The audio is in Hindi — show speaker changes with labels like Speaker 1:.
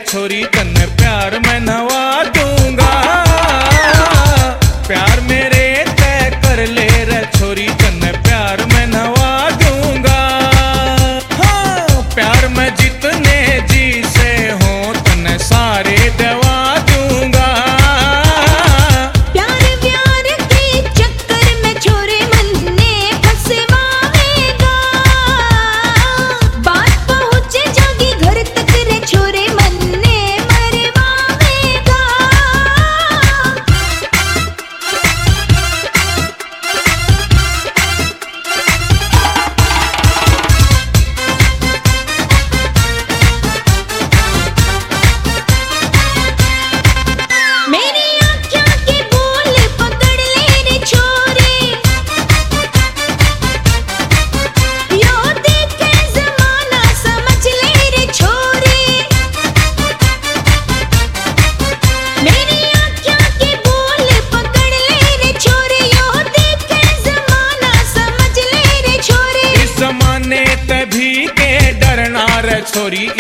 Speaker 1: छोरी तन्ने प्यार में नवा दूंगा। प्यार मेरे तय कर ले रे छोरी तन्ने प्यार में नवा दूंगा। हाँ प्यार में जितने जी से हो तन्ने सारे दवा दूंगा।
Speaker 2: प्यार प्यार के चक्कर में छोरे मन ने फंसवाएगा। बात पहुंचे जागी घर तक रे छोरे मन ने मरवाएगा। मेरी आँखों के बोल पकड़ ले रे छोरे, यो देखे ज़माना समझ ले रे छोरे। मेरी आँखों के बोल पकड़ ले रे छोरे, यो देखे ज़माना समझ ले रे छोरे।
Speaker 1: इस जमाने तभी के डरना रे छोरी